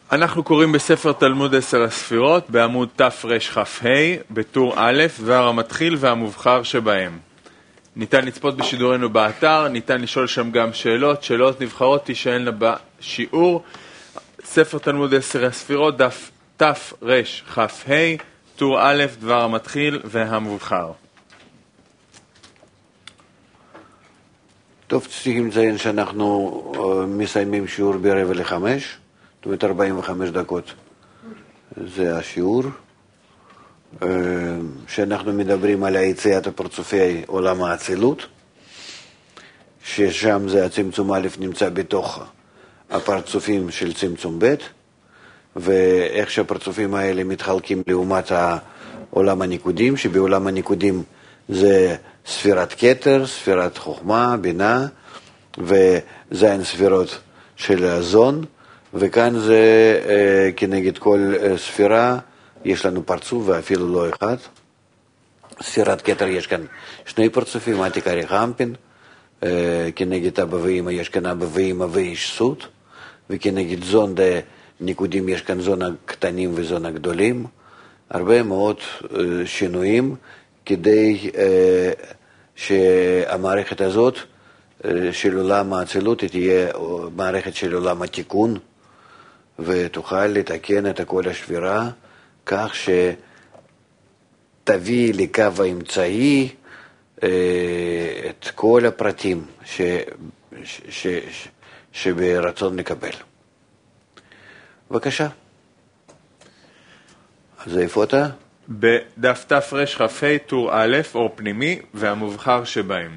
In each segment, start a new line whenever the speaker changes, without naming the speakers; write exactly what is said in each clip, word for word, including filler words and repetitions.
אנחנו קוראים בספר תלמוד עשר הספירות בעמוד תרכ"ה בטור א' והמתחיל והמובחר שבהם. ניתן לצפות בשידורנו באתר, ניתן לשאול שם גם שאלות, שאלות נבחרות תישאלנה בשיעור. ספר תלמוד עשר הספירות דף תרכ"ה טור א' דבר המתחיל והמובחר.
טוב, צריכים לציין שאנחנו מסיימים שיעור ברבע לחמש, זאת אומרת ארבעים וחמש דקות. זה השיעור, שאנחנו מדברים על היציאת הפרצופי עולם האצילות, ששם זה הצמצום א' נמצא בתוך הפרצופים של צמצום ב', ואיך שהפרצופים האלה מתחלקים לעומת העולם הניקודים, שבעולם הניקודים זה ספירת כתר, ספירת חוכמה, בינה, וזין ספירות של הזון, וכאן זה אה, כנגד כל אה, ספירה יש לנו פרצוף ואפילו לא אחד. ספירת כתר יש כאן שני פרצופים, עתיק אריך אמפין, אה, כנגד אבא ואמא יש כאן אבא ואמא ואיש סוד, וכנגד זון דה ניקודים יש כאן זון הקטנים וזון הגדולים, הרבה מאוד אה, שינויים, כדי אה, שהמערכת הזאת אה, של עולם האצילות תהיה מערכת של עולם התיקון, ותוכל לתקן את כל השבירה, כך שתביא לקו האמצעי אה, את כל הפרטים ש, ש, ש, ש, שברצון לקבל. בבקשה. אז איפה אתה?
בדף תרכ"ה טור א' אור פנימי והמובחר שבהם.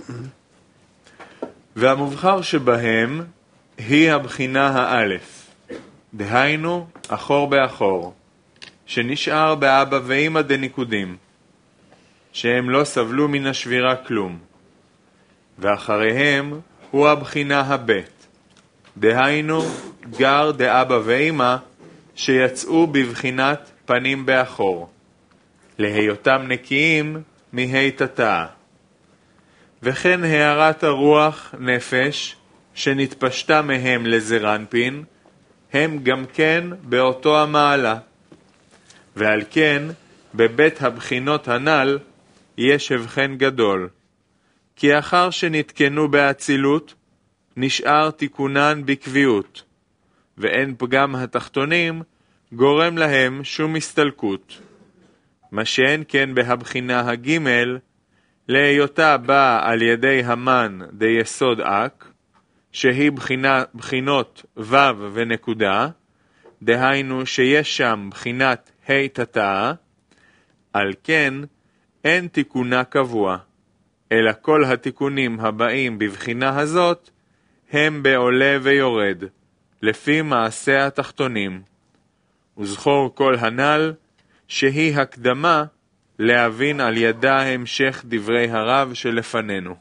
והמובחר שבהם היא הבחינה האלף, דהיינו אחור באחור, שנשאר באבא ואמא דניקודים, שהם לא סבלו מן השבירה כלום, ואחריהם הוא הבחינה הבית, דהיינו גר דאבא ואמא שיצאו בבחינת פנים באחור, להיותם נקיים מהיתתה. וכן הערת הרוח נפש שנתפשטה מהם לזרנפין, הם גם כן באותו המעלה. ועל כן בבית הבחינות הנ"ל יש הבחן גדול, כי אחר שנתקנו באצילות נשאר תיקונן בקביעות, ואין פגם התחתונים גורם להם שום הסתלקות. מה שאין כן בהבחינה הג' להיותה באה על ידי המן דיסוד אק, שהיא בחינה, בחינות ו' ונקודה, דהיינו שיש שם בחינת ה' תתה, על כן אין תיקונה קבוע, אלא כל התיקונים הבאים בבחינה הזאת הם בעולה ויורד, לפי מעשה התחתונים. וזכור כל הנ"ל שהיא הקדמה להבין על ידה המשך דברי הרב שלפנינו.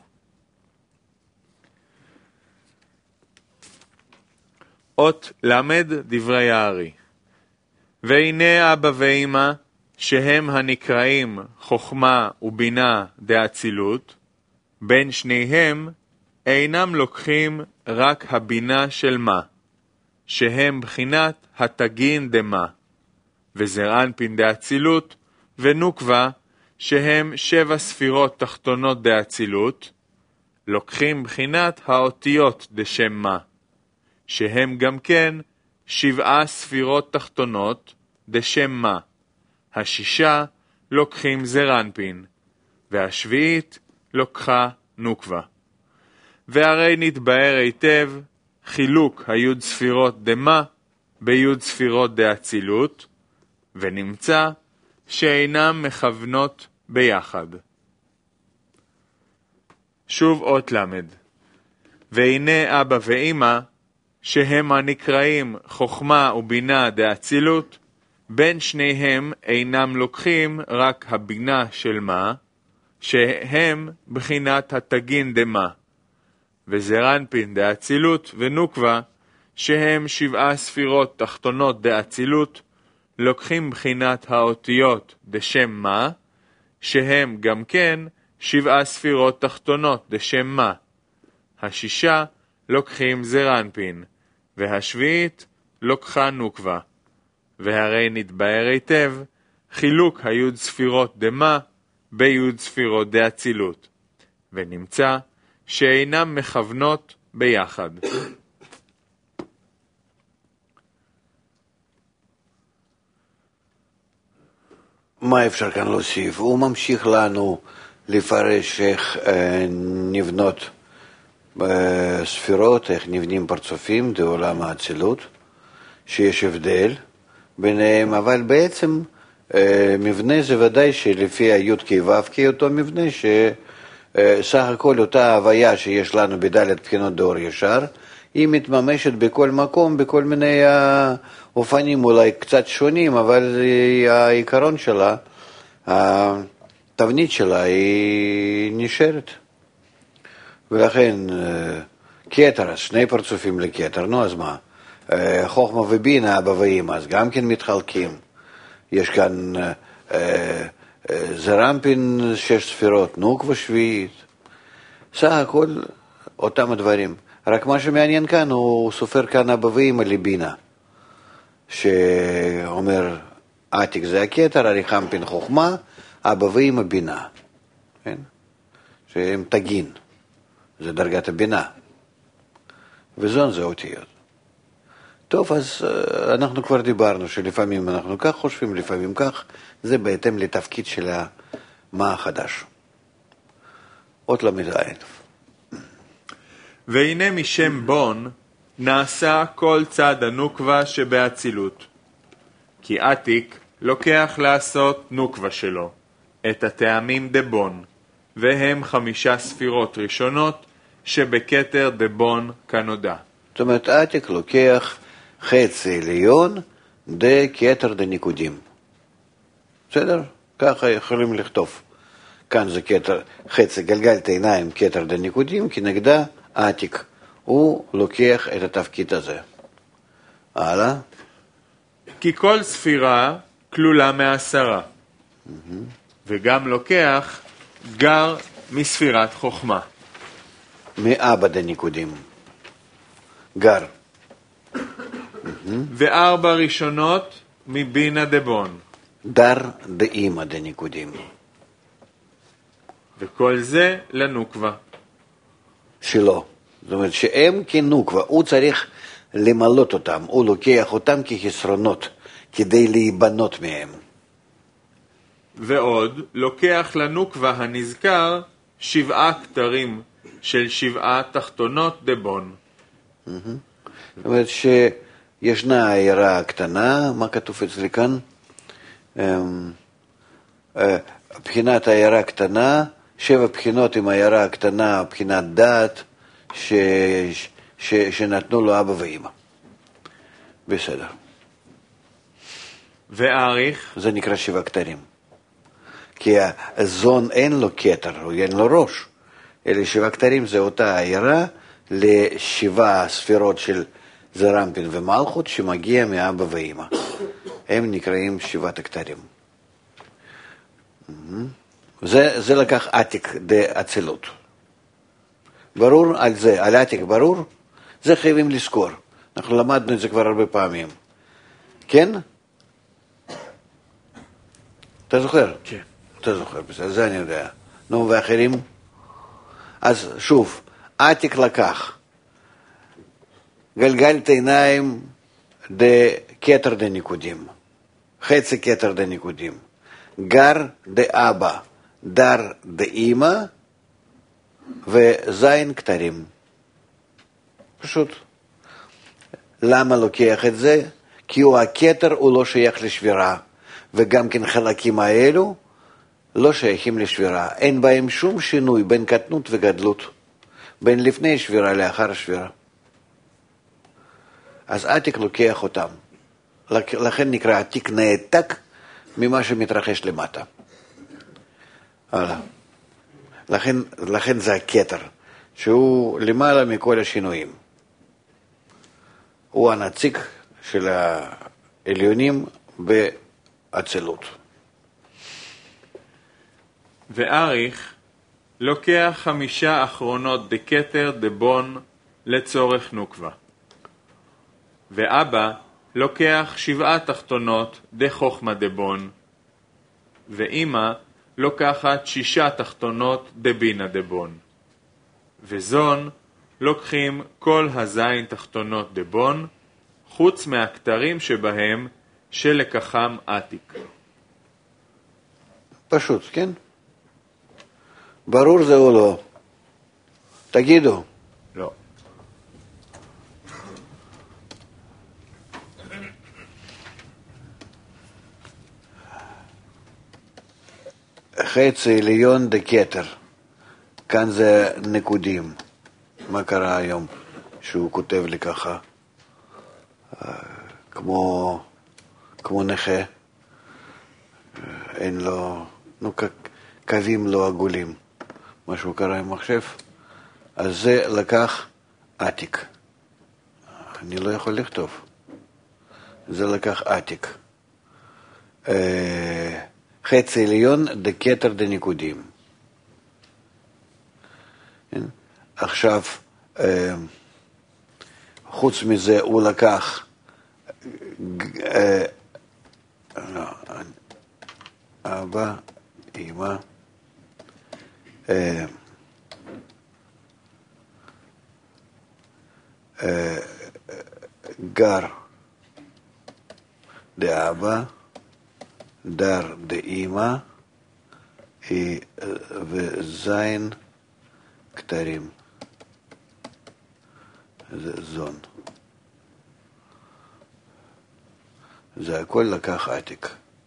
אות למד דברי הארי. והנה אבא ואמא שהם הנקראים חוכמה ובינה דאצילות, בין שניהם אינם לוקחים רק הבינה של מה, שהם בחינת התגין דמה, וזרענפין דאצילות ונוקבה שהם שבע ספירות תחתונות דאצילות, לוקחים בחינת האותיות דשם מה, שהם גם כן שבעה ספירות תחתונות דשם מה, השישה לוקחים זרנפין, והשביעית לוקחה נוקבה. והרי נתבהר היטב חילוק היוד ספירות דמה ביוד ספירות דאצילות, ונמצא שאינם מכוונות ביחד. שוב אות למד. והנה אבא ואמא שהם הנקראים חוכמה ובינה דאצילות, בין שניהם אינם לוקחים רק הבינה של מה, שהם בחינת התגין דמה, וזרנפין דאצילות ונוקבה שהם שבעה ספירות תחתונות דאצילות, לוקחים בחינת האותיות דשם מה, שהם גם כן שבעה ספירות תחתונות דשם מה, השישה לוקחים זרנפין, והשביעית לוקחה נוקבה, והרי נתבהר היטב חילוק היוד ספירות דמה ביוד ספירות דאצילות, ונמצא שאינם מכוונות ביחד.
מה אפשר כאן להוסיף? הוא ממשיך לנו לפרש איך אה, נבנות אה, ספירות, איך נבנים פרצופים בעולם האצילות, שיש הבדל ביניהם, אבל בעצם אה, מבנה זה ודאי שלפי היוד כו' כאותו מבנה, שסך הכל אותה הוויה שיש לנו בדלת בחינות דאור ישר, היא מתממשת בכל מקום, בכל מיני אופנים אולי קצת שונים, אבל העיקרון שלה, התבנית שלה היא נשארת. ולכן כתר, שני פרצופים לכתר, נו אז מה? חוכמה ובינה, אבא ואמא, אז גם כן מתחלקים. יש כאן זרמפין שש ספירות, נוקבה שביעית. סך הכל אותם הדברים. רק מה שמעניין כאן, הוא סופר כאן אבא ואמא לבינה, שאומר, עתיק זה הכתר, אריכמפין חוכמה, אבא ואמא בינה. כן? שהם תגין, זה דרגת הבינה. וזון זה אותיות. טוב, אז אנחנו כבר דיברנו שלפעמים אנחנו כך חושבים, לפעמים כך, זה בהתאם לתפקיד של מה החדש. עוד למד עין.
והנה משם בון נעשה כל צד הנוקבה שבאצילות. כי עתיק לוקח לעשות נוקבה שלו, את הטעמים דבון, והם חמישה ספירות ראשונות שבכתר דבון כנודע.
זאת אומרת, עתיק לוקח חצי עליון דכתר דניקודים. בסדר? ככה יכולים לכתוב. כאן זה כתר, חצי גלגלת עיניים כתר דניקודים, כנגדה עתיק. הוא לוקח את התפקיד הזה. הלאה.
כי כל ספירה כלולה מעשרה, mm-hmm. וגם לוקח גר מספירת חוכמה.
מאבא דניקודים. גר. Mm-hmm.
וארבע ראשונות מבינה דבון.
דר דאמא דניקודים.
וכל זה לנוקבה.
שלו. זאת אומרת שהם כנוקבה, הוא צריך למלות אותם, הוא לוקח אותם כחסרונות, כדי להיבנות מהם.
ועוד לוקח לנוקבה הנזכר שבעה כתרים של שבעה תחתונות דבון.
Mm-hmm. זאת אומרת שישנה העירה קטנה, מה כתוב אצלי כאן? בחינת העירה קטנה, שבע בחינות עם העירה הקטנה, בחינת דעת, ש... ש... שנתנו לו אבא ואמא. בסדר.
ועריך?
זה נקרא שבע כתרים. כי הזון אין לו כתר, אין לו ראש. אלה שבע כתרים זה אותה העירה לשבע ספירות של זרמפין ומלכות שמגיע מאבא ואמא. הם נקראים שבעת הכתרים. זה, זה לקח עתיק דאצילות. ברור על זה, על עתיק ברור? זה חייבים לזכור. אנחנו למדנו את זה כבר הרבה פעמים. כן? אתה זוכר?
כן.
אתה זוכר, בסדר, זה אני יודע. נו, ואחרים? אז שוב, עתיק לקח. גלגלת עיניים דכתר דניקודים. חצי כתר דניקודים. גר דאבא, דר דאמא, וזין כתרים. פשוט. למה לוקח את זה? כי הוא הכתר הוא לא שייך לשבירה, וגם כן חלקים האלו לא שייכים לשבירה. אין בהם שום שינוי בין קטנות וגדלות, בין לפני שבירה לאחר שבירה. אז עתיק לוקח אותם. לכן נקרא עתיק נעתק ממה שמתרחש למטה. הלאה. לכן, לכן זה הכתר, שהוא למעלה מכל השינויים. הוא הנציג של העליונים באצילות.
ועריך לוקח חמישה אחרונות דכתר דבון לצורך נוקבה. ואבא לוקח שבעה תחתונות דחוכמה דבון, ואמא לוקחת שישה תחתונות דבינה דבון, וזון לוקחים כל הזין תחתונות דבון, חוץ מהכתרים שבהם שלקחם עתיק.
פשוט, כן? ברור זה או לא? תגידו.
לא.
חצי עליון דקטר. כאן זה נקודים. מה קרה היום שהוא כותב לי ככה? כמו, כמו נכה. אין לו, נו, קווים לא עגולים. משהו קרה עם מחשב. אז זה לקח עתיק. אני לא יכול לכתוב. זה לקח עתיק. חצי עליון דקטר דנקודים. עכשיו, חוץ מזה הוא לקח אבא, אמא, גר דאבא, דר דאמא וזין כתרים. זה זון. זה הכל לקח עתיק.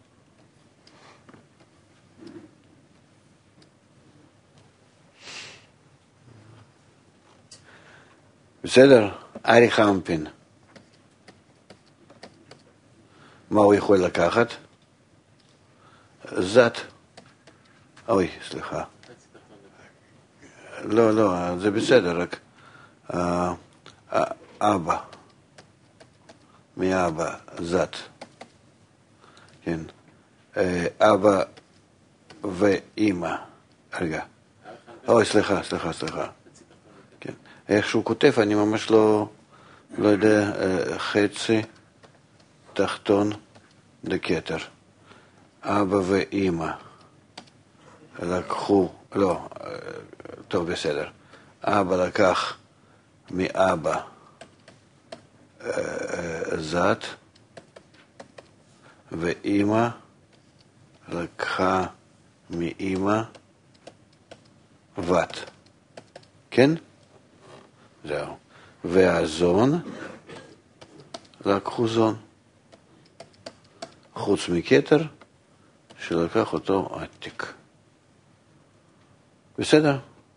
בסדר? ארי חמפין. מה הוא יכול לקחת? זת. אוי, סליחה. לא, לא, זה בסדר, רק אבא. מאבא, זת. כן. אבא ואמא. רגע. אוי, סליחה, סליחה, סליחה. כן. איך שהוא כותב, אני ממש לא, לא יודע, חצי תחתון דקטר. אבא ואמא לקחו, לא, טוב, בסדר. אבא לקח מאבא זת, ואמא לקחה מאמא בת. כן? זהו. והזון לקחו זון. חוץ מכתר שלקח אותו עתיק. בסדר?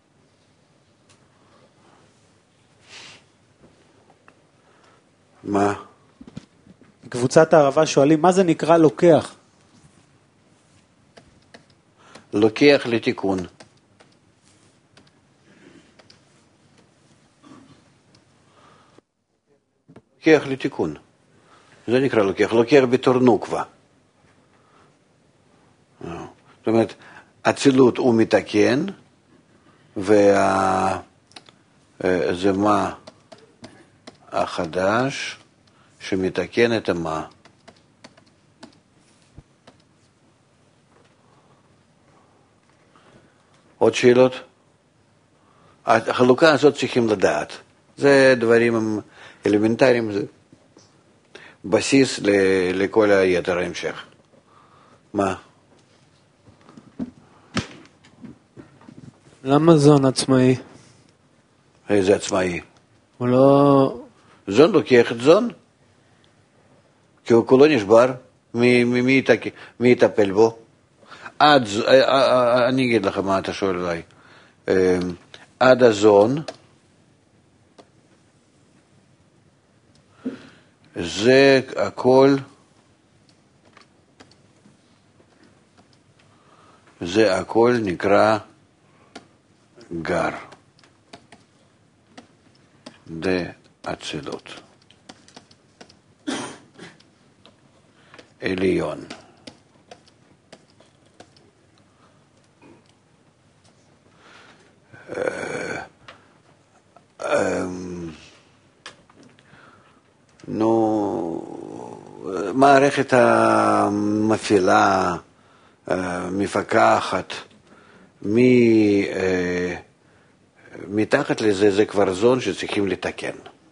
מה?
קבוצת הערבה שואלים, מה זה נקרא לוקח?
לוקח לתיקון. לוקח לתיקון. זה נקרא לוקח. לוקח בתור נוקבה. זאת אומרת, הצילות הוא מתקן, וזה מה החדש שמתקן את המה. עוד שאלות? החלוקה הזאת צריכים לדעת. זה דברים אלמנטריים, זה בסיס לכל היתר ההמשך. מה?
למה זון עצמאי?
איזה עצמאי?
הוא לא...
זון לוקח את זון, כי הוא כולו נשבר, מי, מי, מי, מי יטפל בו? עד, אני אגיד לך מה אתה שואל אליי. עד הזון, זה הכל, זה הכל נקרא גר. דאצילות. עליון. נו, מערכת המפעילה, מפקחת, מתחת לזה זה כבר זון שצריכים לתקן.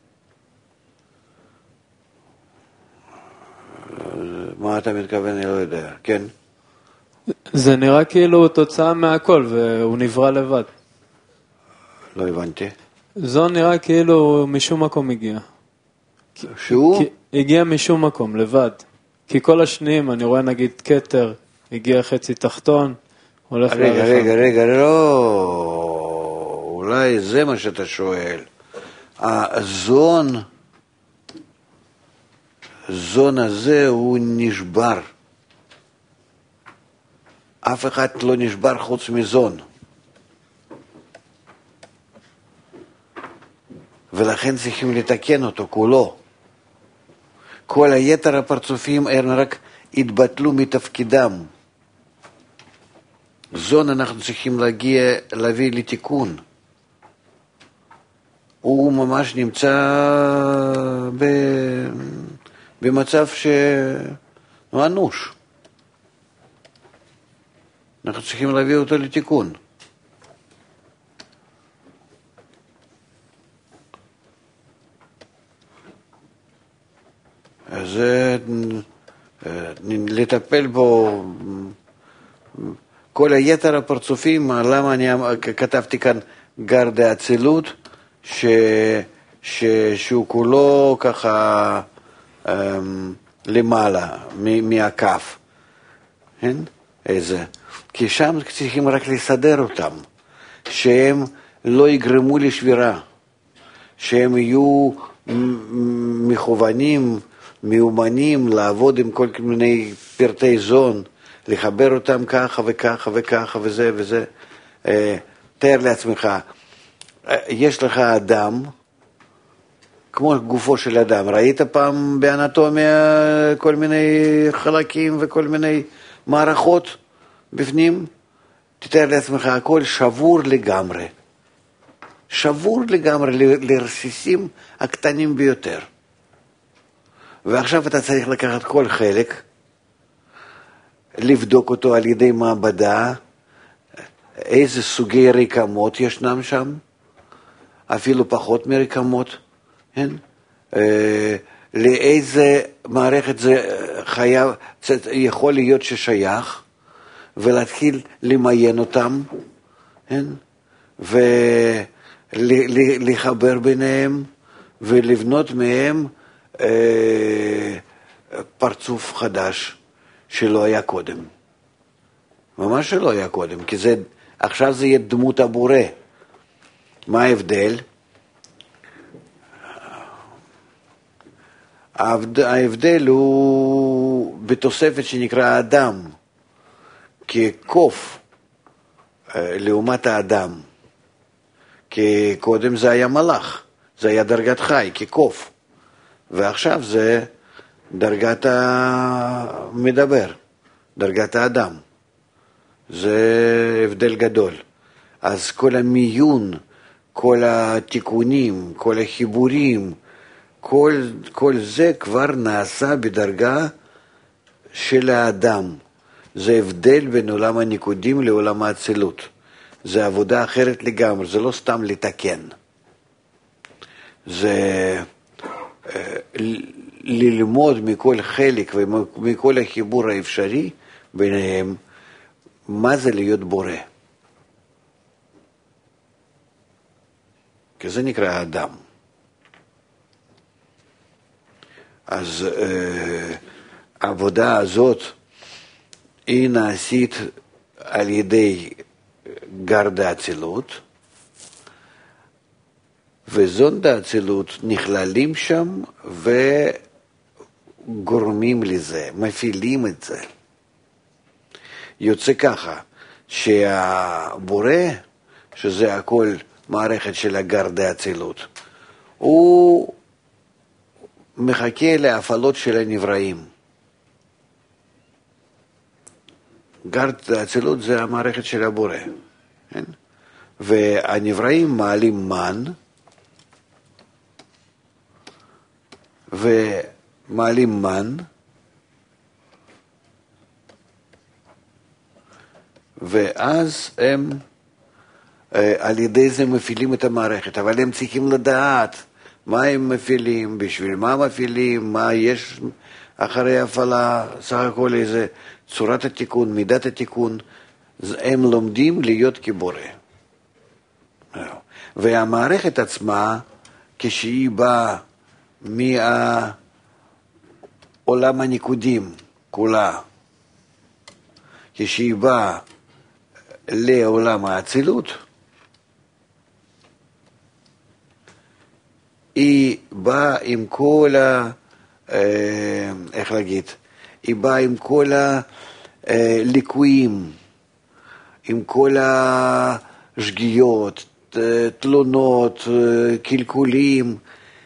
מה אתה מתכוון? אני לא יודע. כן?
זה נראה כאילו תוצאה מהכל, והוא נברא לבד.
לא הבנתי.
זון נראה כאילו משום מקום הגיע.
שהוא?
כי, הגיע משום מקום, לבד. כי כל השניים, אני רואה נגיד קטר, הגיע חצי תחתון, הולך
רגע,
לערך.
רגע, רגע, לא. אולי זה מה שאתה שואל. הזון, זון הזה הוא נשבר. אף אחד לא נשבר חוץ מזון. ולכן צריכים לתקן אותו כולו. כל היתר הפרצופים הם רק התבטלו מתפקידם. זון אנחנו צריכים להגיע, להביא לתיקון. הוא ממש נמצא ב... במצב שהוא אנוש. אנחנו צריכים להביא אותו לתיקון. אז לטפל בו, כל היתר הפרצופים, למה אני כתבתי כאן גר דאצילות, ש, ש, שהוא כולו ככה למעלה, מהכף. כן? איזה? כי שם צריכים רק לסדר אותם, שהם לא יגרמו לשבירה, שהם יהיו מכוונים, מיומנים לעבוד עם כל מיני פרטי זון, לחבר אותם ככה וככה וככה וזה וזה. תאר לעצמך, יש לך אדם, כמו גופו של אדם, ראית פעם באנטומיה כל מיני חלקים וכל מיני מערכות בפנים? תתאר לעצמך, הכל שבור לגמרי. שבור לגמרי לרסיסים הקטנים ביותר. ועכשיו אתה צריך לקחת כל חלק, לבדוק אותו על ידי מעבדה, איזה סוגי רקמות ישנם שם, אפילו פחות מרקמות, כן? לאיזה מערכת זה חייב, יכול להיות ששייך, ולהתחיל למיין אותם, כן? ולחבר ביניהם, ולבנות מהם פרצוף חדש שלא היה קודם. ממש שלא היה קודם, כי זה, עכשיו זה יהיה דמות הבורא. מה ההבדל? ההבדל הוא בתוספת שנקרא אדם, כקוף לעומת האדם. כי קודם זה היה מלאך, זה היה דרגת חי, כקוף. ועכשיו זה דרגת המדבר, דרגת האדם. זה הבדל גדול. אז כל המיון, כל התיקונים, כל החיבורים, כל, כל זה כבר נעשה בדרגה של האדם. זה הבדל בין עולם הניקודים לעולם האצילות. זה עבודה אחרת לגמרי, זה לא סתם לתקן. זה ללמוד מכל חלק ומכל החיבור האפשרי ביניהם, מה זה להיות בורא. כי זה נקרא האדם. אז אה, העבודה הזאת היא נעשית על ידי גר דאצילות, וזון דאצילות נכללים שם וגורמים לזה, מפעילים את זה. יוצא ככה, שהבורא, שזה הכל מערכת של הגר דאצילות, הוא מחכה להפעלות של הנבראים. גר דאצילות זה המערכת של הבורא. כן? והנבראים מעלים מן, ומעלים מן, ואז הם על ידי זה מפעילים את המערכת, אבל הם צריכים לדעת מה הם מפעילים, בשביל מה מפעילים, מה יש אחרי הפעלה, סך הכל איזה צורת התיקון, מידת התיקון, הם לומדים להיות כבורא. והמערכת עצמה, כשהיא באה מהעולם הניקודים כולה, כשהיא באה לעולם האצילות, היא באה עם כל ה... איך להגיד? היא באה עם כל הליקויים, עם כל השגיאות, תלונות, קלקולים.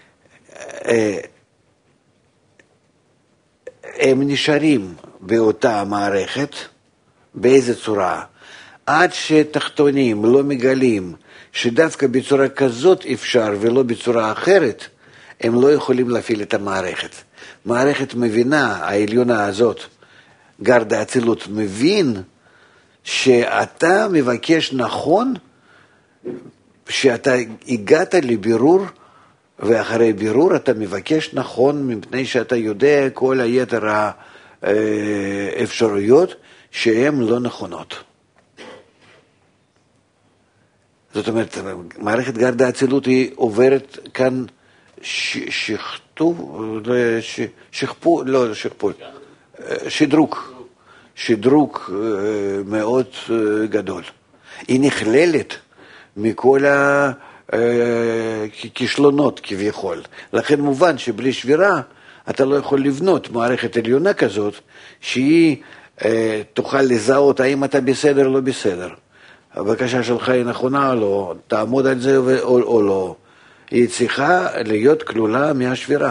הם נשארים באותה מערכת, באיזה צורה? עד שתחתונים לא מגלים שדווקא בצורה כזאת אפשר ולא בצורה אחרת, הם לא יכולים להפעיל את המערכת. מערכת מבינה, העליונה הזאת, גרד האצילות, מבין שאתה מבקש נכון, שאתה הגעת לבירור, ואחרי בירור אתה מבקש נכון, מפני שאתה יודע כל היתר האפשרויות שהן לא נכונות. זאת אומרת, מערכת גרד האצילות היא עוברת כאן שכתוב, שכפו, לא שכפו, שדרוג, שדרוג מאוד גדול. היא נכללת מכל הכישלונות כביכול. לכן מובן שבלי שבירה אתה לא יכול לבנות מערכת עליונה כזאת, שהיא תוכל לזהות האם אתה בסדר או לא בסדר. הבקשה שלך היא נכונה או לא, תעמוד על זה או, או לא. היא צריכה להיות כלולה מהשבירה.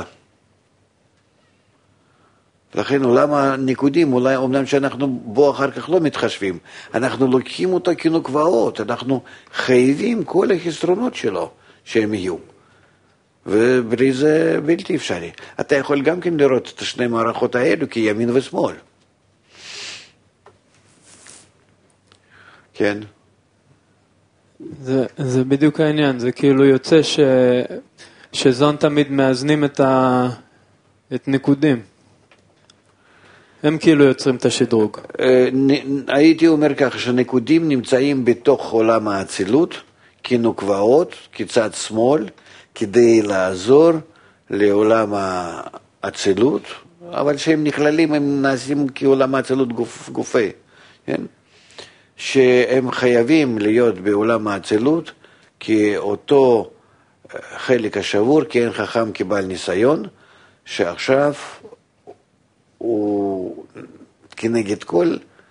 לכן עולם הניקודים, אולי אומנם שאנחנו בו אחר כך לא מתחשבים, אנחנו לוקחים אותו כנוקבעות, אנחנו חייבים כל החסרונות שלו שהם יהיו. ובלי זה בלתי אפשרי. אתה יכול גם כן לראות את שני מערכות האלו כימין ושמאל. כן.
זה, זה בדיוק העניין, זה כאילו יוצא ש, שזון תמיד מאזנים את, ה, את ניקודים. הם כאילו יוצרים את השדרוג.
הייתי אומר כך, שניקודים נמצאים בתוך עולם האצילות, כנוקבעות, כצד שמאל, כדי לעזור לעולם האצילות, אבל שהם נכללים, הם נעשים כעולם האצילות גופ, גופי, כן? שהם חייבים להיות בעולם האצילות, כי אותו חלק השבור, כי אין חכם כבעל ניסיון, שעכשיו הוא כנגד כל,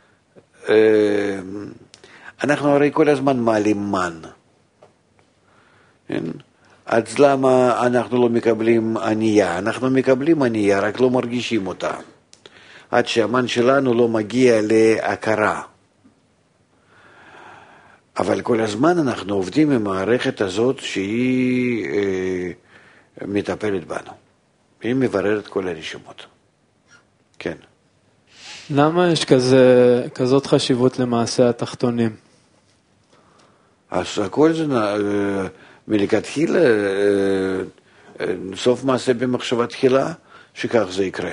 אנחנו הרי כל הזמן מעלים מן. אז למה אנחנו לא מקבלים ענייה? אנחנו מקבלים ענייה, רק לא מרגישים אותה. עד שהמן שלנו לא מגיע להכרה. אבל כל הזמן אנחנו עובדים עם המערכת הזאת שהיא אה, מטפלת בנו. היא מבררת כל הרשימות. כן.
למה יש כזה, כזאת חשיבות למעשה התחתונים?
אז הכל זה אה, מלכתחילה, אה, אה, סוף מעשה במחשבה תחילה, שכך זה יקרה.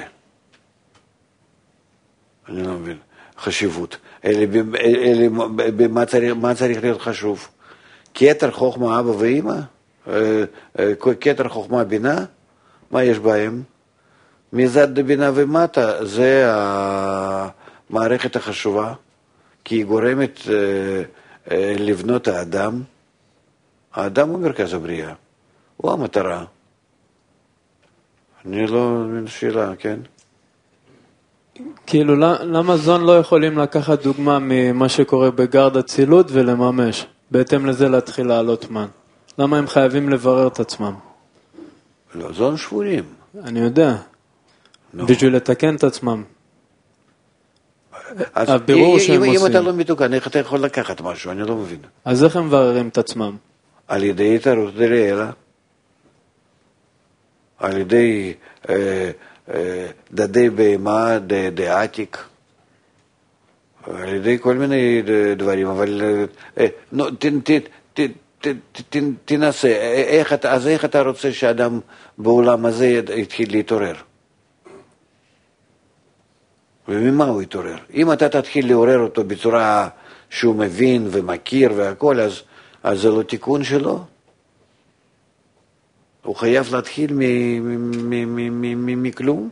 אני לא מבין. חשיבות. אלה, אלה, מה, צריך, מה צריך להיות חשוב? כתר חוכמה אבא ואמא? כתר חוכמה בינה? מה יש בהם? מזד בינה ומטה, זה המערכת החשובה, כי היא גורמת לבנות האדם. האדם הוא מרכז הבריאה, הוא המטרה. אני לא מבין שאלה, כן?
כאילו, למה זון לא יכולים לקחת דוגמה ממה שקורה בגרד אצילות ולממש? בהתאם לזה להתחיל לעלות מן. למה הם חייבים לברר את עצמם?
לא, זון שבורים.
אני יודע. No. בשביל לתקן את עצמם. הבירור שהם עושים.
אם אתה לא מתוקן, איך אתה יכול לקחת משהו? אני לא מבין.
אז איך הם מבררים את עצמם?
על ידי התערות דרעילה. על ידי דדי בהמה דעתיק. על ידי כל מיני דברים, אבל נו, תנסה, אז איך אתה רוצה שאדם בעולם הזה יתחיל להתעורר? וממה הוא יתעורר? אם אתה תתחיל לעורר אותו בצורה שהוא מבין ומכיר והכל, אז, אז זה לא תיקון שלו. הוא חייב להתחיל מכלום.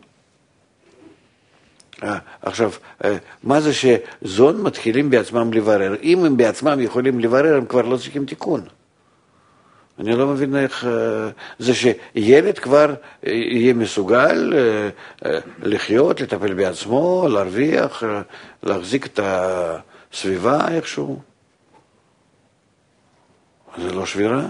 עכשיו, מה זה שזון מתחילים בעצמם לברר? אם הם בעצמם יכולים לברר, הם כבר לא צריכים תיקון. אני לא מבין איך... זה שילד כבר יהיה מסוגל לחיות, לטפל בעצמו, להרוויח, להחזיק את הסביבה איכשהו. זה לא שבירה?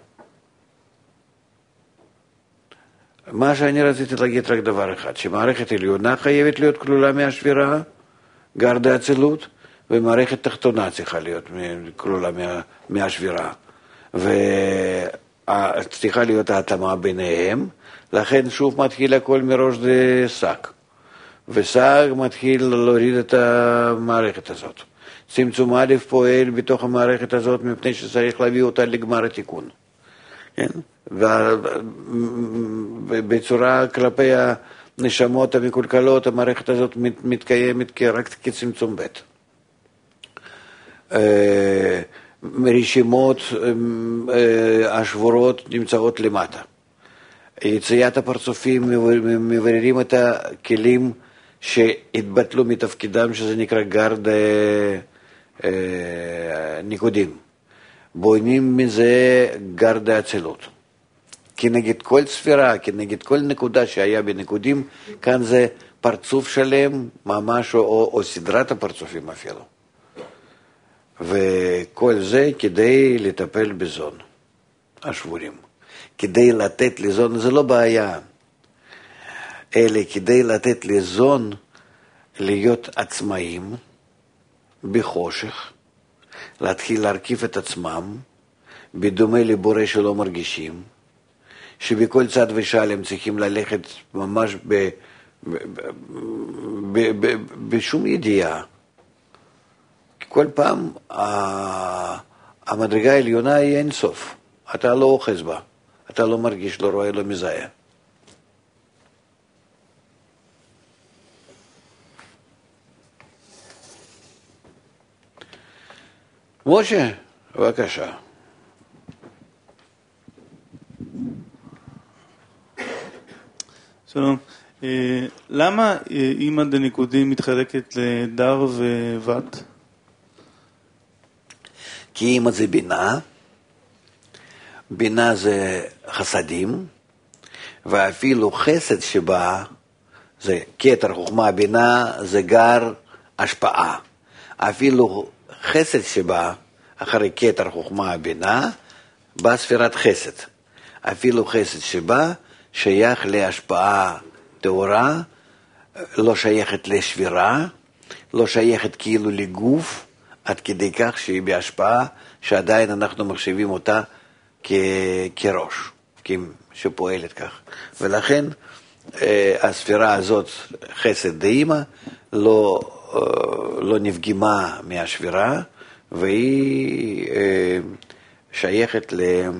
מה שאני רציתי להגיד רק דבר אחד, שמערכת עליונה חייבת להיות כלולה מהשבירה, גרד האצילות, ומערכת תחתונה צריכה להיות כלולה מה, מהשבירה. וצריכה להיות ההתאמה ביניהם, לכן שוב מתחיל הכל מראש זה שק. ושק מתחיל להוריד את המערכת הזאת. צמצום א' פועל בתוך המערכת הזאת מפני שצריך להביא אותה לגמר התיקון. כן? ובצורה כלפי הנשמות המקולקלות, המערכת הזאת מתקיימת רק כצמצום ב'. רשימות השבורות נמצאות למטה. יציאת הפרצופים מבררים את הכלים שהתבטלו מתפקידם, שזה נקרא גרד ניקודים. בונים מזה גרד האצילות. כנגד כל ספירה, כנגד כל נקודה שהיה בנקודים, כאן זה פרצוף שלם, ממש, או, או סדרת הפרצופים אפילו. וכל זה כדי לטפל בזון, השבורים. כדי לתת לזון, זה לא בעיה, אלא כדי לתת לזון להיות עצמאים בחושך, להתחיל להרכיב את עצמם, בדומה לבורא שלא מרגישים, שבכל צד ושל הם צריכים ללכת ממש ב, ב, ב, ב, ב, בשום ידיעה. כל פעם המדרגה העליונה היא אין סוף. אתה לא אוחז בה, אתה לא מרגיש, לא רואה, לא מזהה. משה, בבקשה.
שלום. למה אימא דניקודים מתחלקת לדר ובת?
כי אימא זה בינה, בינה זה חסדים, ואפילו חסד שבה, זה כתר חוכמה בינה, זה גר השפעה. אפילו חסד שבה, אחרי כתר חוכמה בינה, באה ספירת חסד. אפילו חסד שבה, שייך להשפעה תאורה, לא שייכת לשבירה, לא שייכת כאילו לגוף, עד כדי כך שהיא בהשפעה, שעדיין אנחנו מחשיבים אותה כ- כראש, שפועלת כך. ולכן הספירה הזאת, חסד דאימא, לא, לא נפגמה מהשבירה, והיא שייכת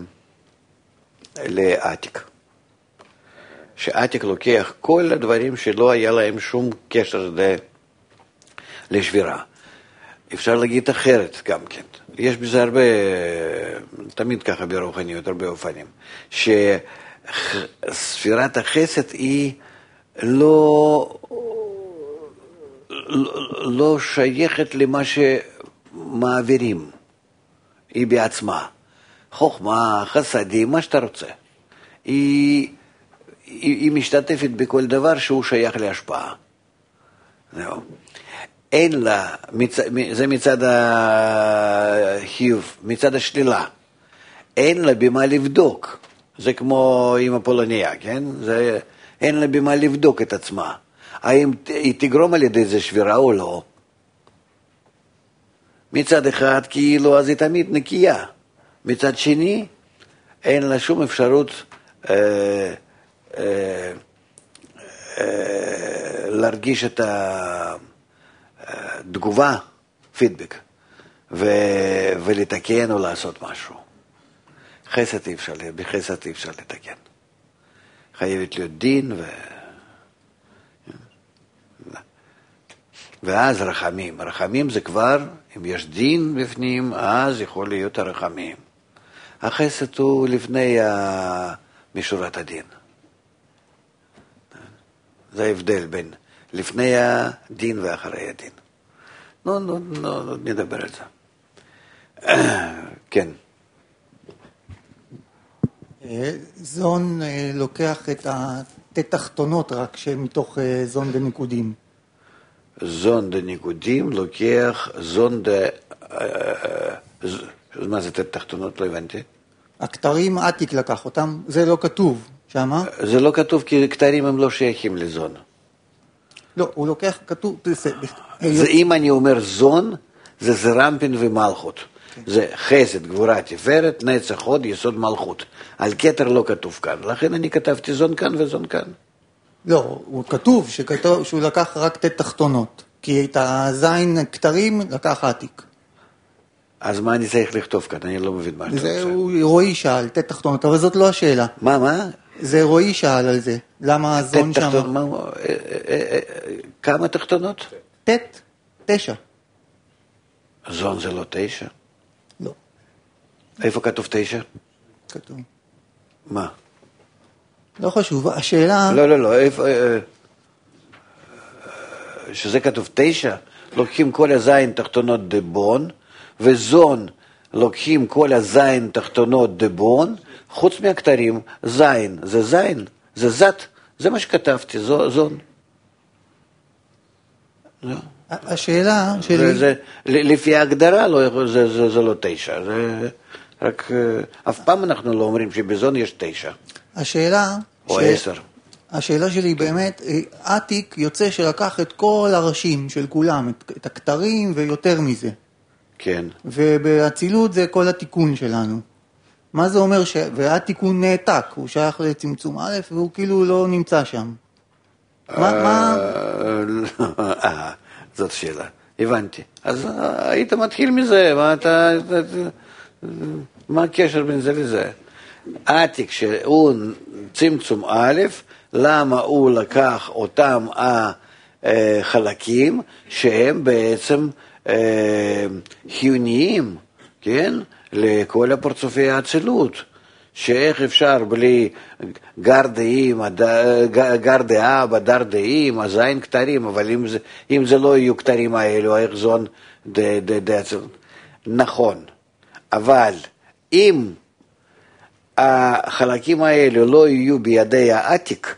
לעתיק. שעתיק לוקח כל הדברים שלא היה להם שום קשר לשבירה. אפשר להגיד אחרת גם כן. יש בזה הרבה, תמיד ככה ברוחניות, הרבה אופנים, שספירת החסד היא לא, לא שייכת למה שמעבירים, היא בעצמה. חוכמה, חסדים, מה שאתה רוצה. היא, היא, היא משתתפת בכל דבר שהוא שייך להשפעה. זהו. אין לה, זה מצד החיוב, מצד השלילה, אין לה במה לבדוק, זה כמו עם הפולניה, כן? זה, אין לה במה לבדוק את עצמה, האם היא תגרום על ידי זה שבירה או לא. מצד אחד כאילו אז היא תמיד נקייה, מצד שני אין לה שום אפשרות אה, אה, אה, להרגיש את ה... תגובה פידבק, ו... ולתקן או לעשות משהו. חסד אי אפשר, בחסד אי אפשר לתקן. חייבת להיות דין, ו... ואז רחמים. רחמים זה כבר, אם יש דין בפנים, אז יכול להיות הרחמים. החסד הוא לפני משורת הדין. זה ההבדל בין לפני הדין ואחרי הדין. נו, נו, נו, נדבר על זה. כן.
זון לוקח את התחתונות רק שמתוך זון דניקודים.
זון דניקודים לוקח זון ד... מה זה תחתונות? לא הבנתי.
הכתרים עתיק לקח אותם, זה לא כתוב שמה?
זה לא כתוב כי כתרים הם לא שייכים לזון.
לא, הוא לוקח, כתוב...
זה אם אני אומר זון, זה זרמפין ומלכות. זה חסד, גבורה, תפארת, נצח, הוד, יסוד מלכות. על כתר לא כתוב כאן, לכן אני כתבתי זון כאן וזון כאן.
לא, הוא כתוב שכתוב, שהוא לקח רק תת תחתונות, כי את הזין כתרים לקח עתיק.
אז מה אני צריך לכתוב כאן? אני לא מבין מה שאתה
זה
רוצה.
הוא רואי שאל, תת תחתונות, אבל זאת לא השאלה.
מה, מה?
זה רואי שאל על זה, למה הזון שם...
תחתון, מה, אה, אה, אה, כמה תחתונות?
תת, תשע.
זון זה לא תשע?
לא,
איפה כתוב תשע?
כתוב.
מה?
לא חשוב, השאלה...
לא, לא, לא, איפה... אה, שזה כתוב תשע, לוקחים כל הזין תחתונות דבון, וזון לוקחים כל הזין תחתונות דבון, חוץ מהכתרים, זין, זה זין, זה זת, זה מה שכתבתי, זו, זון. לא.
השאלה שלי...
זה, זה, לפי ההגדרה לא, זה, זה, זה לא תשע, זה רק, אף פעם אנחנו לא אומרים שבזון יש תשע.
השאלה...
או
ש...
עשר.
השאלה שלי באמת, עתיק יוצא שלקח את כל הראשים של כולם, את, את הכתרים ויותר מזה.
כן.
ובאצילות זה כל התיקון שלנו. מה זה אומר ש... והתיקון נעתק, הוא שייך לצמצום א' והוא כאילו לא נמצא שם. מה... מה...
אה, זאת שאלה. הבנתי. אז היית מתחיל מזה, מה אתה... מה הקשר בין זה לזה? עתיק שהוא צמצום א', למה הוא לקח אותם החלקים שהם בעצם חיוניים, כן? לכל הפרצופי האצילות. שאיך אפשר בלי גר דעים, גר דעה, בדר דעים, הזין כתרים, אבל אם זה, אם זה לא יהיו כתרים האלו, איך זון דאצילות. נכון, אבל אם החלקים האלו לא יהיו בידי העתיק,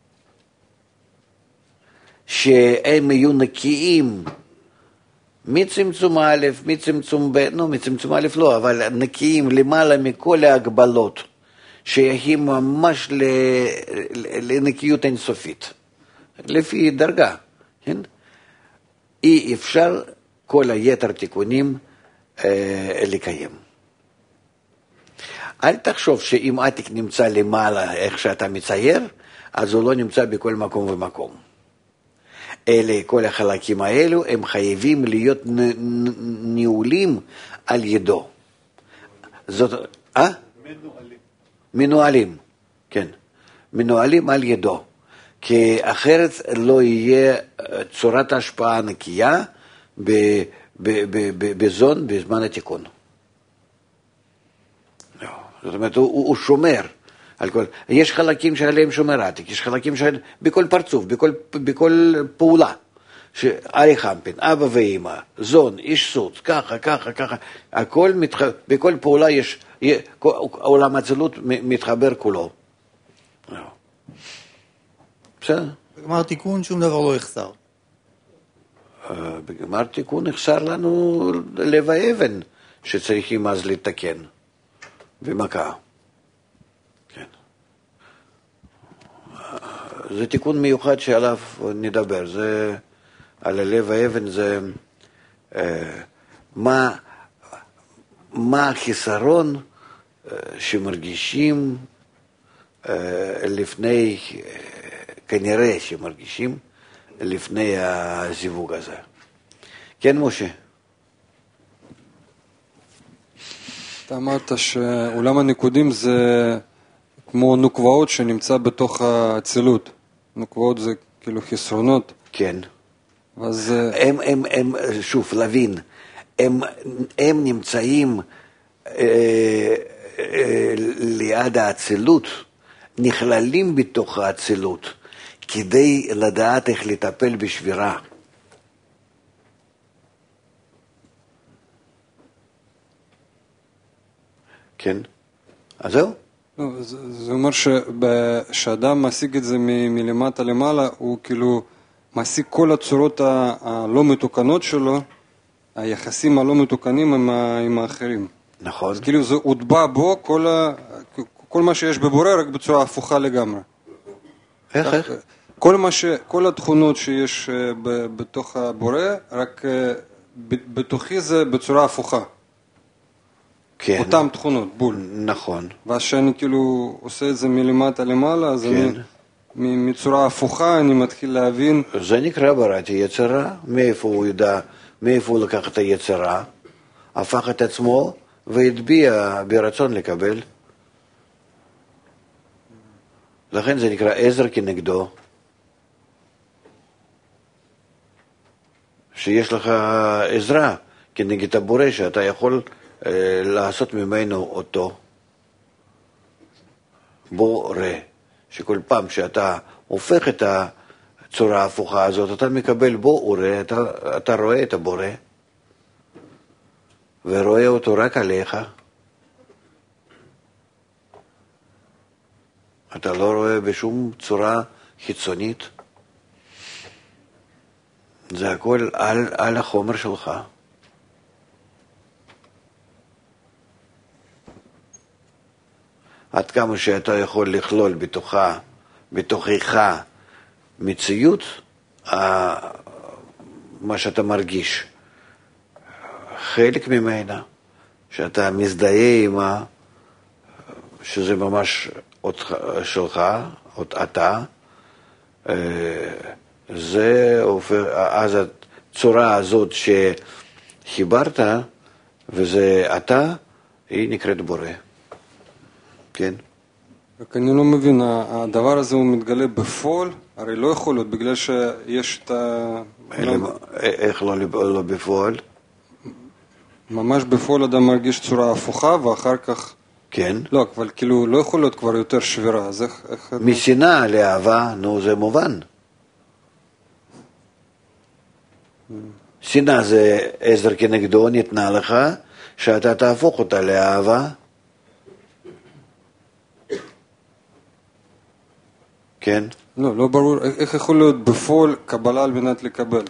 שהם יהיו נקיים מצמצום א', מצמצום ב', נו, מצמצום א' לא, אבל נקיים למעלה מכל ההגבלות, שייכים ממש לנקיות אינסופית, לפי דרגה, כן? אי אפשר כל היתר תיקונים אה, לקיים. אל תחשוב שאם עתיק נמצא למעלה, איך שאתה מצייר, אז הוא לא נמצא בכל מקום ומקום. אלה, כל החלקים האלו, הם חייבים להיות ניהולים על ידו. זאת, אה? מנוהלים. מנוהלים, כן. מנוהלים על ידו. כי אחרת לא יהיה צורת השפעה נקייה בזון בזמן התיקון. זאת אומרת, הוא, הוא שומר. על כל, יש חלקים שעליהם שומר עתיק, יש חלקים שעליהם, בכל פרצוף, בכל, בכל פעולה, שארי חמפין, אבא ואמא, זון, איש סוץ, ככה, ככה, ככה, הכל, מתח... בכל פעולה יש, עולם האצילות מתחבר כולו. בסדר?
בגמר תיקון שום דבר לא יחסר.
בגמר תיקון יחסר לנו לב האבן, שצריכים אז לתקן, ומכה. זה תיקון מיוחד שעליו נדבר, זה על הלב האבן, זה אה, מה, מה החיסרון אה, שמרגישים אה, לפני, אה, כנראה שמרגישים לפני הזיווג הזה. כן, משה?
אתה אמרת שעולם הניקודים זה כמו נוקבעות שנמצא בתוך האצילות. נוקבעות זה כאילו חסרונות.
כן.
אז...
הם, הם, הם, שוב, להבין, הם, הם נמצאים אה, אה, ליד האצילות, נכללים בתוך האצילות, כדי לדעת איך לטפל בשבירה. כן? אז זהו?
לא, זה, זה אומר שאדם משיג את זה מ, מלמטה למעלה, הוא כאילו משיג כל הצורות ה, הלא מתוקנות שלו, היחסים הלא מתוקנים עם, ה, עם האחרים.
נכון.
אז כאילו זה הוטבע בו כל, ה, כל מה שיש בבורא, רק בצורה הפוכה לגמרי.
איך, איך?
כל, מה ש, כל התכונות שיש ב, בתוך הבורא, רק ב, בתוכי זה בצורה הפוכה.
כן.
אותם תכונות, בול.
נכון.
ואז שאני כאילו עושה את זה מלמטה למעלה, אז כן. אני, מצורה הפוכה, אני מתחיל להבין.
זה נקרא בראתי יצרה, מאיפה הוא יודע, מאיפה הוא לקח את היצרה, הפך את עצמו והטביע ברצון לקבל. לכן זה נקרא עזר כנגדו. שיש לך עזרה כנגד הבורא שאתה יכול אה, לעשות ממנו אותו. בורא, שכל פעם שאתה הופך את הצורה ההפוכה הזאת, אתה מקבל בורא, אתה, אתה רואה את הבורא, ורואה אותו רק עליך. אתה לא רואה בשום צורה חיצונית. זה הכל על, על החומר שלך. עד כמה שאתה יכול לכלול בתוכה, בתוכך מציאות, מה שאתה מרגיש, חלק ממנה, שאתה מזדהה עם ה... שזה ממש שלך, אתה, זה עובר, אז הצורה הזאת שחיברת, וזה אתה, היא נקראת בורא. כן?
רק אני לא מבין, הדבר הזה הוא מתגלה בפועל, הרי לא יכול להיות, בגלל שיש את ה...
איך לא, לא בפועל?
ממש בפועל אדם מרגיש צורה הפוכה, ואחר כך...
כן.
לא, אבל כאילו לא יכול להיות כבר יותר שבירה, אז איך... איך...
משנאה לאהבה, נו, זה מובן. שנאה זה עזר כנגדו, ניתנה לך, שאתה תהפוך אותה לאהבה. כן?
לא, לא ברור, איך יכול להיות בפועל קבלה על מנת לקבל?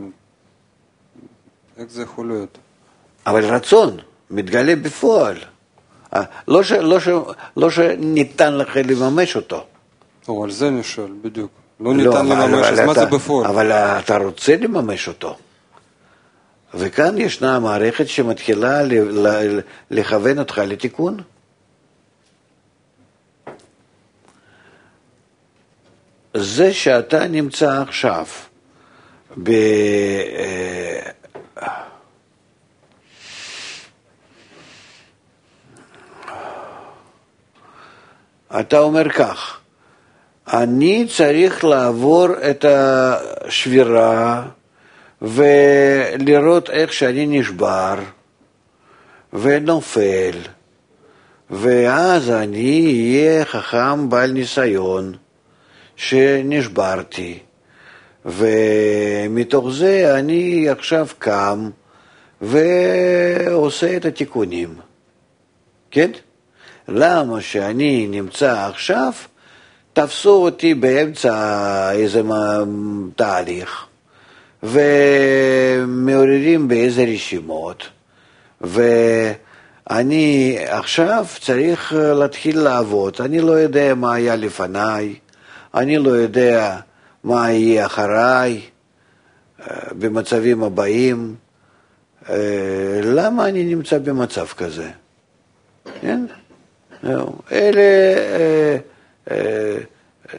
איך זה יכול להיות?
אבל רצון מתגלה בפועל. לא, ש, לא, ש, לא שניתן לך לממש אותו.
או, על זה אני שואל, בדיוק. לא ניתן לא, לממש, אז מה
אתה,
זה בפועל?
אבל אתה רוצה לממש אותו. וכאן ישנה מערכת שמתחילה לכוון אותך לתיקון. זה שאתה נמצא עכשיו ב... אתה אומר כך, אני צריך לעבור את השבירה ולראות איך שאני נשבר ונופל, ואז אני אהיה חכם בעל ניסיון שנשברתי, ומתוך זה אני עכשיו קם ועושה את התיקונים. כן? למה שאני נמצא עכשיו, תפסו אותי באמצע איזה תהליך, ומעוררים באיזה רשימות, ואני עכשיו צריך להתחיל לעבוד. אני לא יודע מה היה לפניי, אני לא יודע מה יהיה אחריי במצבים הבאים. למה אני נמצא במצב כזה? כן? אלה אה, אה, אה,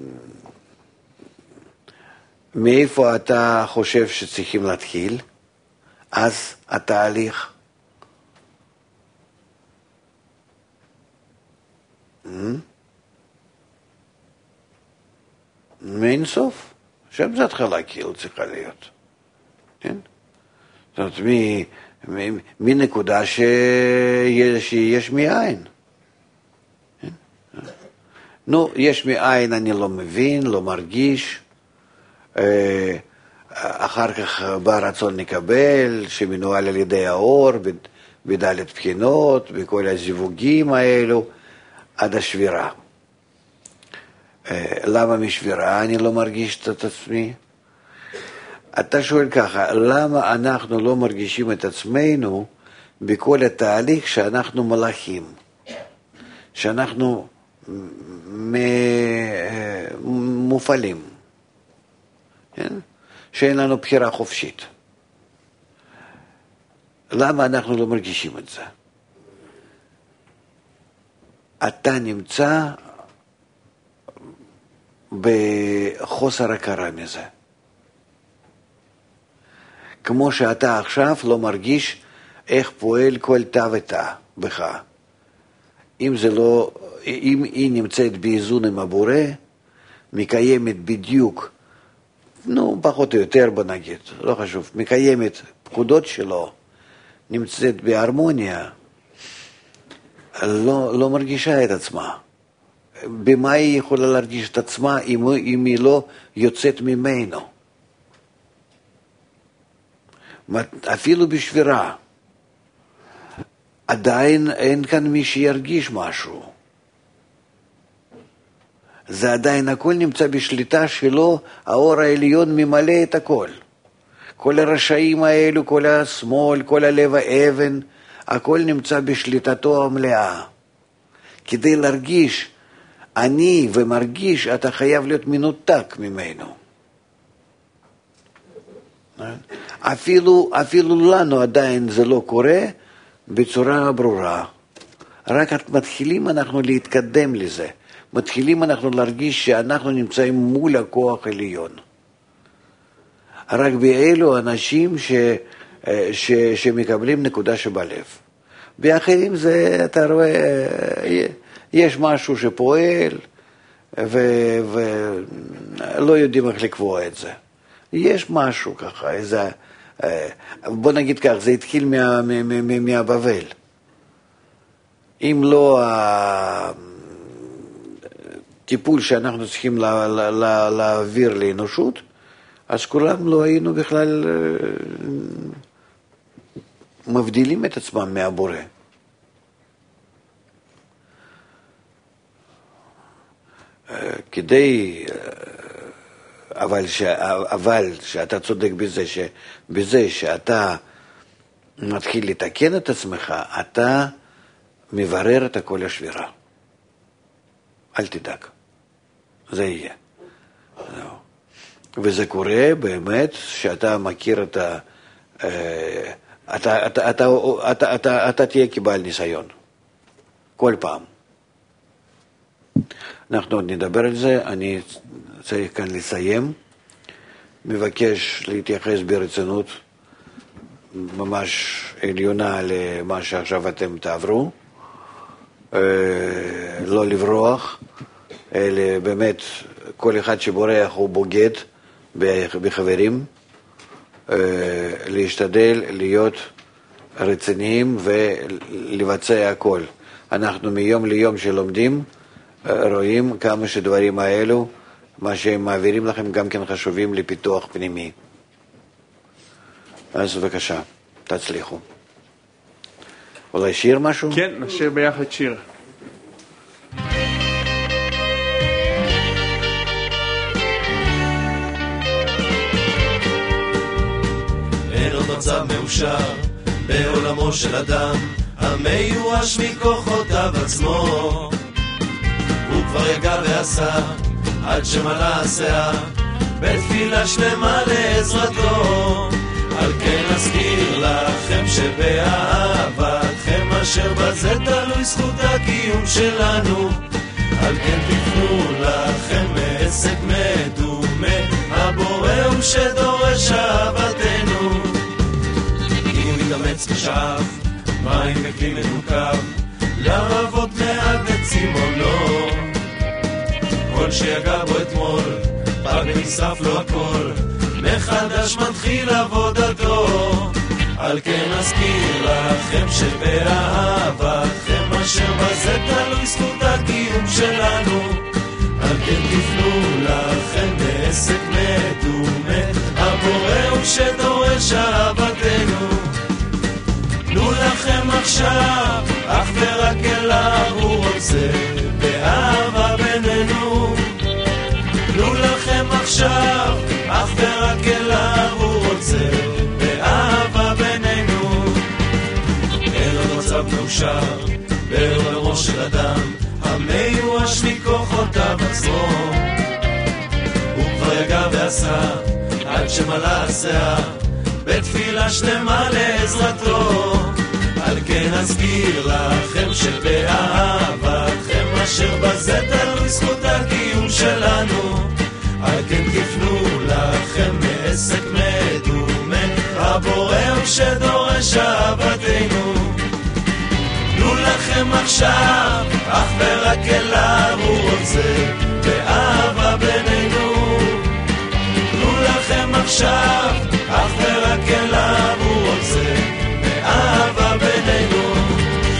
מאיפה אתה חושב שצריכים להתחיל? אז התהליך. מאין סוף. שם זה התחלה כאילו צריכה להיות. כן? זאת אומרת, מ- מ- מנקודה שיש, שיש מאין. כן? נו, יש מאין אני לא מבין, לא מרגיש. אחר כך בא רצון לקבל, שמנוהל על ידי האור, בדלת בחינות, בכל הזיווגים האלו, עד השבירה. למה משבירה אני לא מרגיש את עצמי? אתה שואל ככה, למה אנחנו לא מרגישים את עצמנו בכל התהליך שאנחנו מלאכים, שאנחנו מופעלים, כן? שאין לנו בחירה חופשית. למה אנחנו לא מרגישים את זה? אתה נמצא בחוסר הכרה מזה. כמו שאתה עכשיו לא מרגיש איך פועל כל תא ותא בך. אם זה לא, אם היא נמצאת באיזון עם הבורא, מקיימת בדיוק, נו, פחות או יותר בנגיד, לא חשוב, מקיימת פקודות שלו, נמצאת בהרמוניה, לא, לא מרגישה את עצמה. במה היא יכולה להרגיש את עצמה אם, אם היא לא יוצאת ממנו? אפילו בשבירה, עדיין אין כאן מי שירגיש משהו. זה עדיין הכל נמצא בשליטה שלו, האור העליון ממלא את הכל. כל הרשעים האלו, כל השמאל, כל הלב האבן, הכל נמצא בשליטתו המלאה. כדי להרגיש אני ומרגיש, אתה חייב להיות מנותק ממנו. אפילו, אפילו לנו עדיין זה לא קורה בצורה ברורה. רק מתחילים אנחנו להתקדם לזה. מתחילים אנחנו להרגיש שאנחנו נמצאים מול הכוח העליון. רק באלו אנשים ש, ש, שמקבלים נקודה שבלב. באחרים זה, אתה רואה, יש משהו שפועל ו, ולא יודעים איך לקבוע את זה. יש משהו ככה, איזה, בוא נגיד כך, זה התחיל מה, מה, מה, מהבבל. אם לא הטיפול שאנחנו צריכים לה, לה, לה, להעביר לאנושות, אז כולם לא היינו בכלל מבדילים את עצמם מהבורא. כדי, אבל, ש, אבל שאתה צודק בזה, ש, בזה שאתה מתחיל לתקן את עצמך, אתה מברר את הכל השבירה. אל תדאג. זה יהיה. וזה קורה באמת שאתה מכיר את ה... אתה, אתה, אתה, אתה, אתה, אתה תהיה כבעל ניסיון. כל פעם. אנחנו עוד נדבר על זה, אני צריך כאן לסיים. מבקש להתייחס ברצינות ממש עליונה למה שעכשיו אתם תעברו. לא לברוח, אלא באמת כל אחד שבורח הוא בוגד בחברים, להשתדל להיות רציניים ולבצע הכל. אנחנו מיום ליום שלומדים רואים כמה שדברים האלו, מה שהם מעבירים לכם גם כן חשובים לפיתוח פנימי. אז בבקשה, תצליחו. אולי שיר משהו?
כן, נשיר ביחד שיר.
אין עוד מצב מאושר בעולמו של אדם המיואש מכוחותיו עצמו. הוא כבר יגע ועשה עד שמלא השיער בתפילה שלמה לעזרתו. על כן אזכיר לכם שבאהבתכם אשר בזה תלוי זכות הקיום שלנו. על כן תפנו לכם מעסק מדומה, הבורא הוא שדורש אהבתנו. אם הוא מתאמץ בשאף מים בכלי מנוקב, לרבות מעט נציב שימונו. כל שיגע בו אתמול, פג ונשרף לו הכל, מחדש מתחיל עבודתו. על כן אזכיר לכם שבאהבתכם אשר בזה תלוי זכות הקיום שלנו. על כן תפנו לכם בעסק מדומה, הבורא הוא שדורש אהבתנו. תנו לכם עכשיו, אך ורק אליו הוא רוצה, באהבה בינינו. תנו לכם עכשיו, אך ורק אליו הוא רוצה, באהבה בינינו. אין עוד מצב מאושר בעולמו של אדם, המיואש מכוחותיו עצמו. הוא כבר יגע ועשה עד שמלא הסעה, בתפילה שלמה לעזרתו. על כן אזכיר לכם שבאהבתכם אשר בזה תלוי זכות הקיום שלנו. על כן תפנו לכם מעסק מדומה, הבורא הוא שדורש אהבתנו. תנו לכם עכשיו, אך ורק אליו הוא רוצה, באהבה בינינו.